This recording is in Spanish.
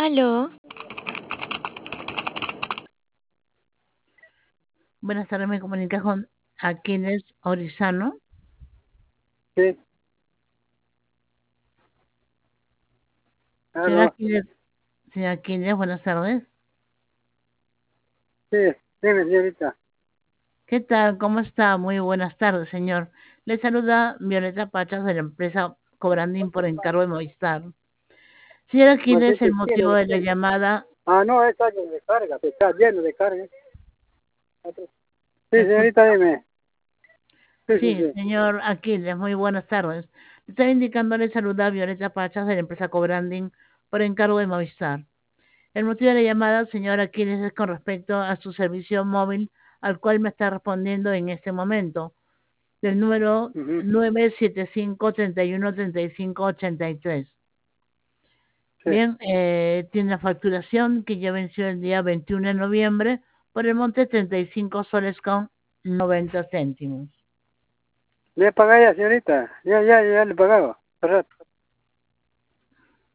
Aló, Buenas tardes, me comunica con Aquiles Orizano. Sí, Señor aló, Aquiles, señor Aquiles, buenas tardes. sí, dime, señorita. ¿Qué tal? ¿Cómo está? Muy buenas tardes, señor. Le saluda Violeta Pachas de la empresa Cobrandín por encargo de Movistar. Señor No sé Aquiles, qué el motivo tiene. de la llamada... No, está lleno de carga, está lleno de carga. Sí, ¿Me señorita, escucha? dime. Sí, sí, Sí, sí. señor Aquiles, muy buenas tardes. Le estaba indicando, le saluda Violeta Pachas de la empresa Cobrandín por encargo de Movistar. El motivo de la llamada, señor Aquiles, es con respecto a su servicio móvil al cual me está respondiendo en este momento, del número Ujú, 975-3135-83. sí. Bien, tiene la facturación que ya venció el día 21 de noviembre por el monte 35 soles con 90 céntimos. ¿Le pagué ya, señorita? Ya le he pagado. Hace rato.